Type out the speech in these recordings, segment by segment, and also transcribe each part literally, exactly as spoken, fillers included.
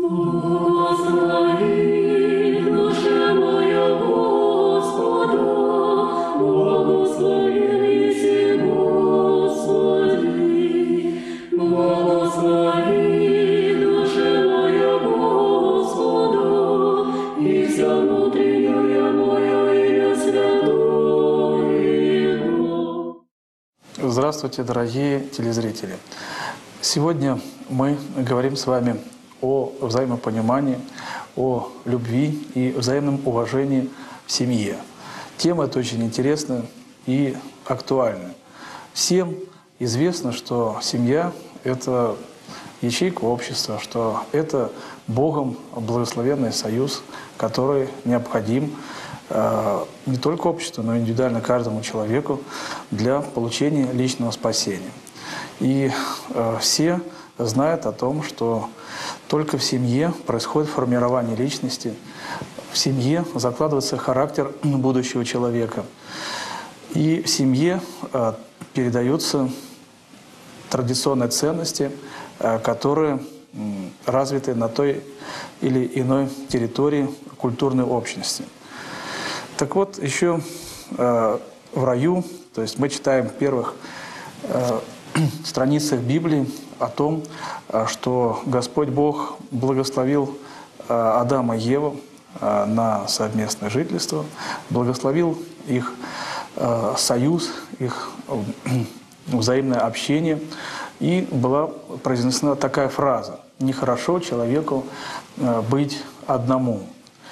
Благослови, душа моя, Господа, благослови си, Господи. Благослови, душа моя, Господа, и вся внутренняя моя, имя святое Его. Здравствуйте, дорогие телезрители! Сегодня мы говорим с вами о взаимопонимании, о любви и взаимном уважении в семье. Тема эта очень интересная и актуальная. Всем известно, что семья – это ячейка общества, что это Богом благословенный союз, который необходим э, не только обществу, но и индивидуально каждому человеку для получения личного спасения. И э, все знают о том, что только в семье происходит формирование личности, в семье закладывается характер будущего человека. И в семье э, передаются традиционные ценности, э, которые э, развиты на той или иной территории культурной общности. Так вот, еще э, в раю, то есть мы читаем в первых э, страницах Библии о том, что Господь Бог благословил Адама и Еву на совместное жительство, благословил их союз, их взаимное общение, и была произнесена такая фраза: «Нехорошо человеку быть одному».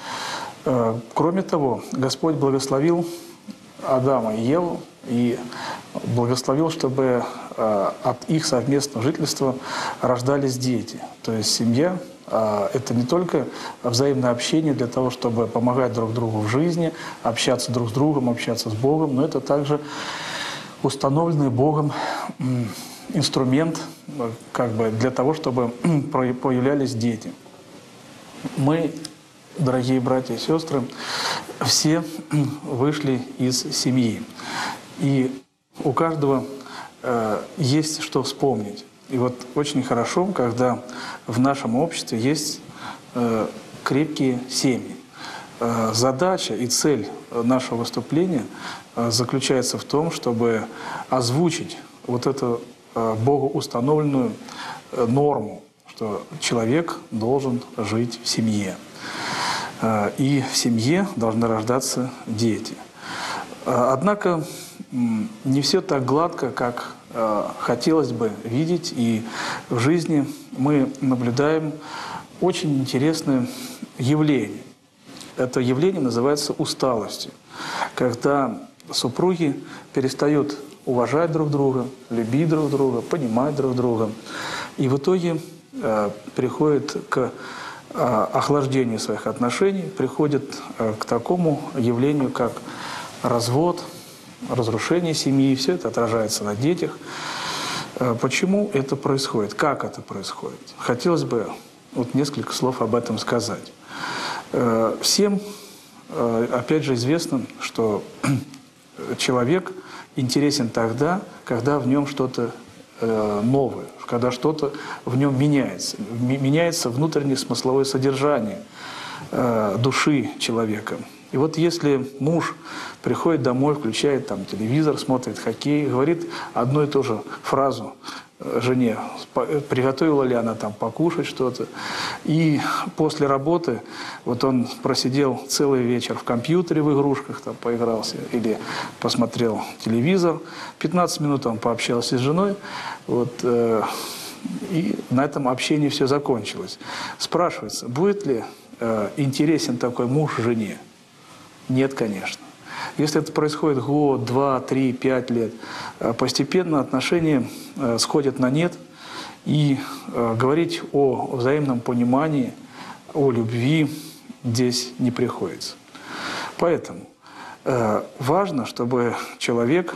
Кроме того, Господь благословил Адама и Еву и благословил, чтобы э, от их совместного жительства рождались дети. То есть семья э, – это не только взаимное общение для того, чтобы помогать друг другу в жизни, общаться друг с другом, общаться с Богом, но это также установленный Богом э, инструмент э, как бы для того, чтобы э, появлялись дети. Мы, дорогие братья и сестры, все вышли из семьи. И у каждого э, есть что вспомнить. И вот очень хорошо, когда в нашем обществе есть э, крепкие семьи. Э, задача и цель нашего выступления э, заключается в том, чтобы озвучить вот эту э, Богу установленную э, норму, что человек должен жить в семье. Э, и в семье должны рождаться дети. Э, однако не все так гладко, как э, хотелось бы видеть, и в жизни мы наблюдаем очень интересное явление. Это явление называется усталостью, когда супруги перестают уважать друг друга, любить друг друга, понимать друг друга, и в итоге э, приходит к э, охлаждению своих отношений, приходит э, к такому явлению, как развод, разрушение семьи, все это отражается на детях. Почему это происходит? Как это происходит? Хотелось бы вот несколько слов об этом сказать. Всем, опять же, известно, что человек интересен тогда, когда в нем что-то новое, когда что-то в нем меняется. Меняется внутреннее смысловое содержание души человека. И вот если муж приходит домой, включает там телевизор, смотрит хоккей, говорит одну и ту же фразу жене, приготовила ли она там покушать что-то, и после работы вот он просидел целый вечер в компьютере, в игрушках там поигрался или посмотрел телевизор, пятнадцать минут он пообщался с женой, вот, э, и на этом общении все закончилось. Спрашивается, будет ли э, интересен такой муж жене? Нет, конечно. Если это происходит год, два, три, пять лет, постепенно отношения сходят на нет, и говорить о взаимном понимании, о любви здесь не приходится. Поэтому важно, чтобы человек,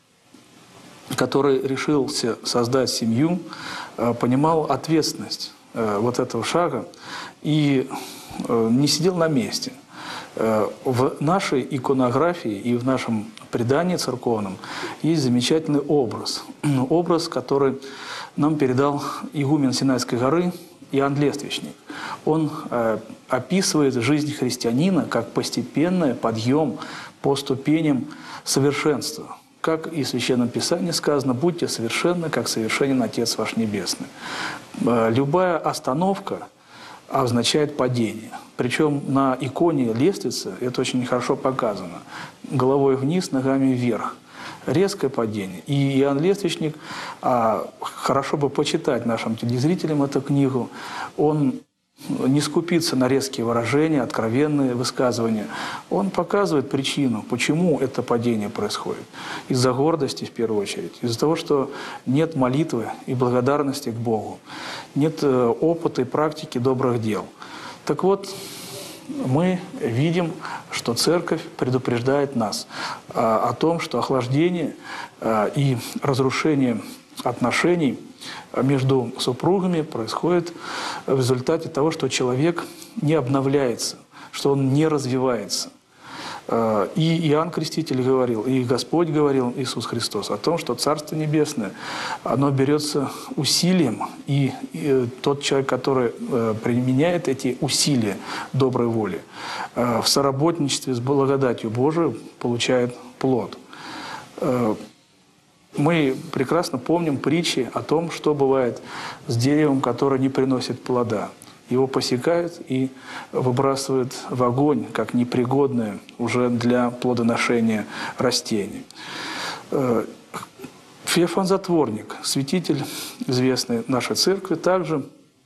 который решился создать семью, понимал ответственность вот этого шага и не сидел на месте. В нашей иконографии и в нашем предании церковном есть замечательный образ. Образ, который нам передал игумен Синайской горы Иоанн Лествичник. он э, описывает жизнь христианина как постепенный подъем по ступеням совершенства. Как и в Священном Писании сказано: «Будьте совершенны, как совершенен Отец ваш Небесный». Э, любая остановка означает падение. Причем на иконе лестницы это очень хорошо показано. Головой вниз, ногами вверх. Резкое падение. И Иоанн Лествичник, а, хорошо бы почитать нашим телезрителям эту книгу, он не скупится на резкие выражения, откровенные высказывания. Он показывает причину, почему это падение происходит. Из-за гордости, в первую очередь. Из-за того, что нет молитвы и благодарности к Богу. Нет опыта и практики добрых дел. Так вот, мы видим, что Церковь предупреждает нас о том, что охлаждение и разрушение отношений между супругами происходит в результате того, что человек не обновляется, что он не развивается. И Иоанн Креститель говорил, и Господь говорил, Иисус Христос, о том, что Царство Небесное, оно берется усилием, и, и тот человек, который применяет эти усилия доброй воли, в соработничестве с благодатью Божией получает плод. Мы прекрасно помним притчи о том, что бывает с деревом, которое не приносит плода. Его посекают и выбрасывают в огонь, как непригодное уже для плодоношения растение. Феофан Затворник, святитель, известный нашей церкви, также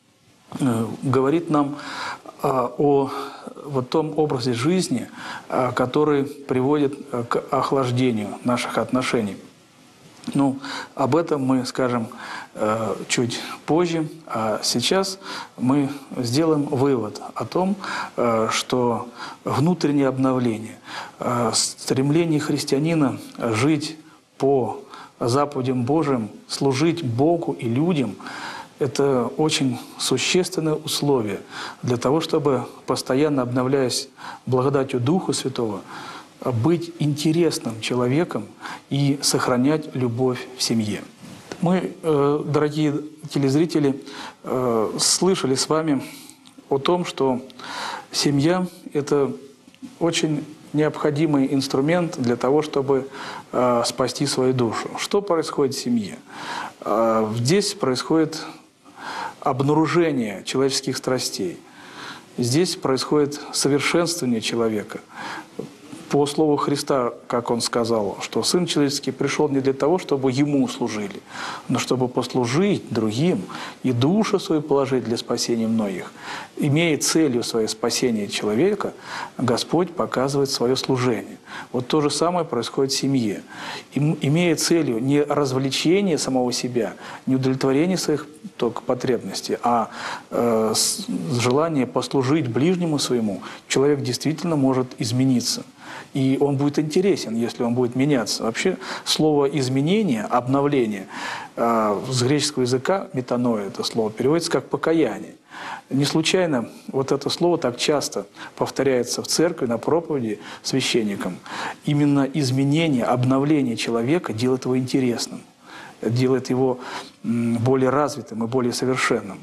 говорит нам о вот том образе жизни, который приводит к охлаждению наших отношений. Ну, об этом мы скажем э, чуть позже, а сейчас мы сделаем вывод о том, э, что внутреннее обновление, э, стремление христианина жить по заповедям Божьим, служить Богу и людям – это очень существенное условие для того, чтобы, постоянно обновляясь благодатью Духа Святого, быть интересным человеком и сохранять любовь в семье. Мы, дорогие телезрители, слышали с вами о том, что семья – это очень необходимый инструмент для того, чтобы спасти свою душу. Что происходит в семье? Здесь происходит обнаружение человеческих страстей. Здесь происходит совершенствование человека. По слову Христа, как Он сказал, что Сын Человеческий пришел не для того, чтобы Ему служили, но чтобы послужить другим и душу свою положить для спасения многих. Имея целью свое спасение человека, Господь показывает свое служение. Вот то же самое происходит в семье. Имея целью не развлечение самого себя, не удовлетворение своих только потребностей, а э, желание послужить ближнему своему, человек действительно может измениться. И он будет интересен, если он будет меняться. Вообще слово «изменение», «обновление» э, с греческого языка, метаноя, это слово, переводится как «покаяние». Не случайно вот это слово так часто повторяется в церкви, на проповеди священникам. Именно изменение, обновление человека делает его интересным, делает его более развитым и более совершенным.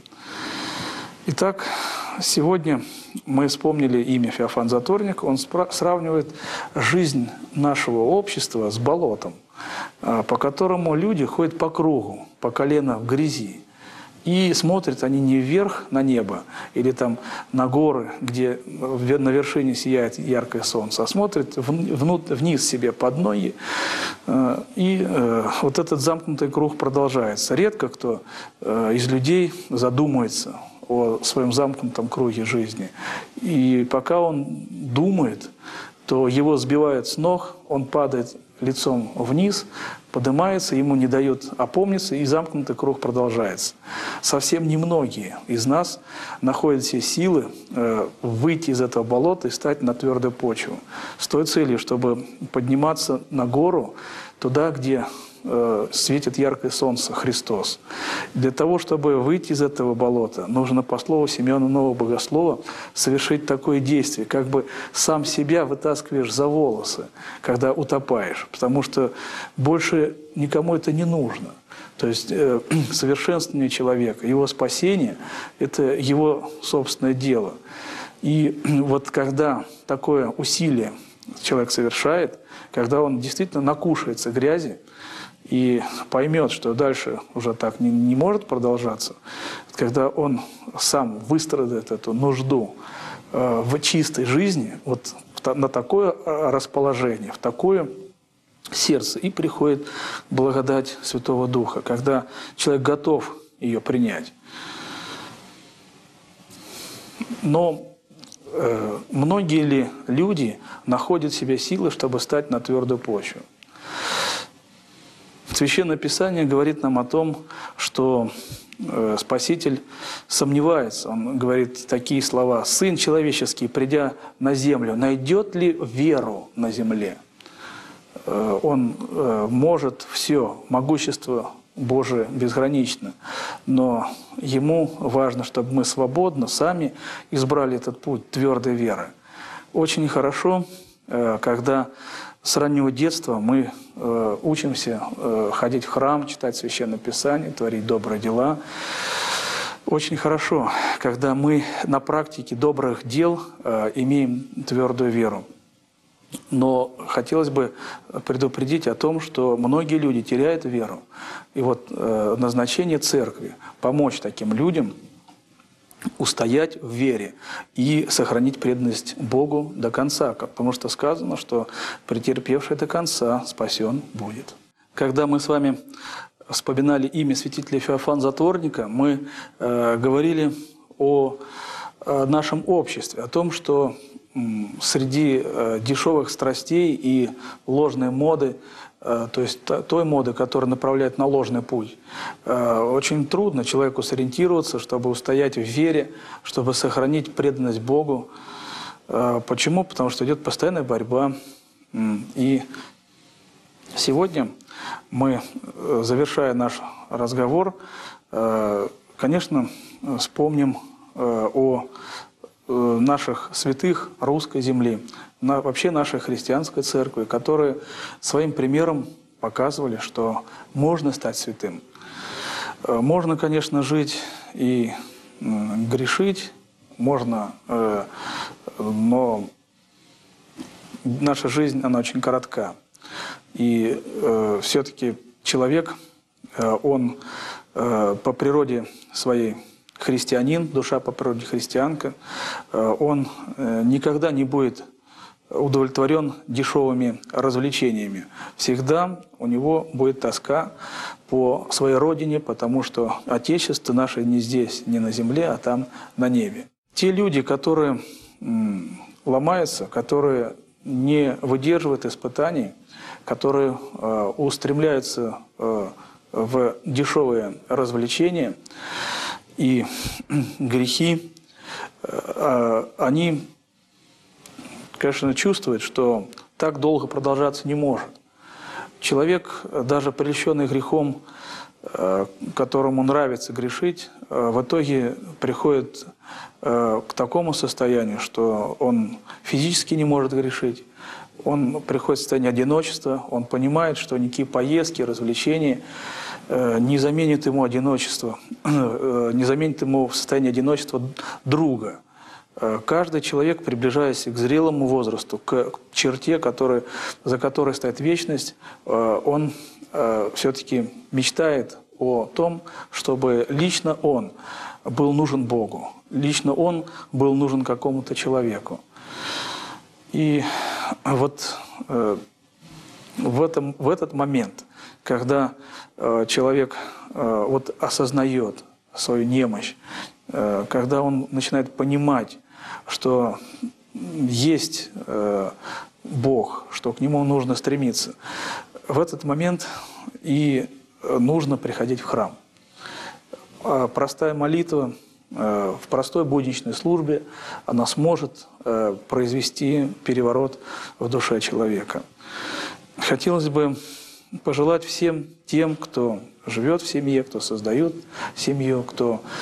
Итак, сегодня мы вспомнили имя Феофан Затворник. Он сравнивает жизнь нашего общества с болотом, по которому люди ходят по кругу, по колено в грязи. И смотрят они не вверх на небо или там на горы, где на вершине сияет яркое солнце, а смотрят вниз себе под ноги. И вот этот замкнутый круг продолжается. Редко кто из людей задумается о своем замкнутом круге жизни. И пока он думает, то его сбивают с ног, он падает лицом вниз, поднимается, ему не дают опомниться, и замкнутый круг продолжается. Совсем немногие из нас находят все силы э, выйти из этого болота и стать на твердую почву. С той целью, чтобы подниматься на гору, туда, где э, светит яркое солнце, Христос. Для того, чтобы выйти из этого болота, нужно, по слову Симеона Нового Богослова, совершить такое действие, как бы сам себя вытаскиваешь за волосы, когда утопаешь, потому что больше никому это не нужно. То есть э, совершенствование человека, его спасение – это его собственное дело. И вот когда такое усилие человек совершает, когда он действительно накушается грязи и поймет, что дальше уже так не, не может продолжаться, когда он сам выстрадает эту нужду э, в чистой жизни, вот на такое расположение, в такое сердце, и приходит благодать Святого Духа, когда человек готов ее принять. Но э, многие ли люди находят в себе силы, чтобы стать на твердую почву? Священное Писание говорит нам о том, что э, Спаситель сомневается. Он говорит такие слова: «Сын человеческий, придя на землю, найдет ли веру на земле?» э, Он э, может все, могущество Божие безгранично, но Ему важно, чтобы мы свободно сами избрали этот путь твердой веры. Очень хорошо, э, когда с раннего детства мы э, учимся э, ходить в храм, читать Священное Писание, творить добрые дела. Очень хорошо, когда мы на практике добрых дел э, имеем твердую веру. Но хотелось бы предупредить о том, что многие люди теряют веру. И вот э, назначение церкви – помочь таким людям устоять в вере и сохранить преданность Богу до конца, потому что сказано, что претерпевший до конца спасен будет. Когда мы с вами вспоминали имя святителя Феофана Затворника, мы э, говорили о, о нашем обществе, о том, что м, среди э, дешевых страстей и ложной моды, то есть той моды, которая направляет на ложный путь, очень трудно человеку сориентироваться, чтобы устоять в вере, чтобы сохранить преданность Богу. Почему? Потому что идет постоянная борьба. И сегодня мы, завершая наш разговор, конечно, вспомним о наших святых русской земли, на, вообще нашей христианской церкви, которые своим примером показывали, что можно стать святым. Можно, конечно, жить и грешить, можно, но наша жизнь, она очень коротка. И все-таки человек, он по природе своей христианин, душа по природе христианка, он никогда не будет удовлетворен дешевыми развлечениями. Всегда у него будет тоска по своей родине, потому что Отечество наше не здесь, не на земле, а там на небе. Те люди, которые ломаются, которые не выдерживают испытаний, которые устремляются в дешевые развлечения и грехи, они, конечно, чувствуют, что так долго продолжаться не может. Человек, даже прельщенный грехом, которому нравится грешить, в итоге приходит к такому состоянию, что он физически не может грешить, он приходит в состояние одиночества, он понимает, что никакие поездки, развлечения не заменят ему одиночество, не заменят ему состояние одиночества друга. Каждый человек, приближаясь к зрелому возрасту, к черте, который, за которой стоит вечность, он все-таки мечтает о том, чтобы лично он был нужен Богу, лично он был нужен какому-то человеку. И вот в, этом, в этот момент, когда человек вот осознает свою немощь, когда он начинает понимать, что есть Бог, что к Нему нужно стремиться, в этот момент и нужно приходить в храм. Простая молитва в простой будничной службе, она сможет произвести переворот в душе человека. Хотелось бы пожелать всем тем, кто живет в семье, кто создает семью, кто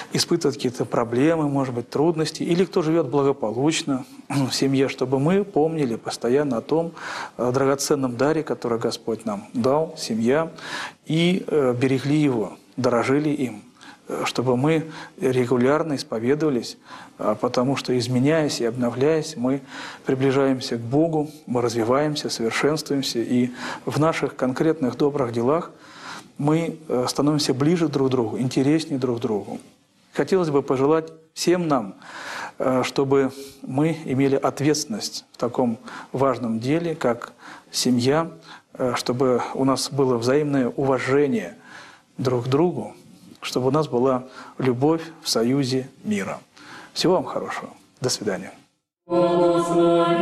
испытывает какие-то проблемы, может быть, трудности, или кто живет благополучно в семье, чтобы мы помнили постоянно о том драгоценном даре, который Господь нам дал, семья, и берегли его, дорожили им, чтобы мы регулярно исповедовались, потому что, изменяясь и обновляясь, мы приближаемся к Богу, мы развиваемся, совершенствуемся, и в наших конкретных добрых делах мы становимся ближе друг к другу, интереснее друг другу. Хотелось бы пожелать всем нам, чтобы мы имели ответственность в таком важном деле, как семья, чтобы у нас было взаимное уважение друг к другу, чтобы у нас была любовь в союзе мира. Всего вам хорошего. До свидания. Благослови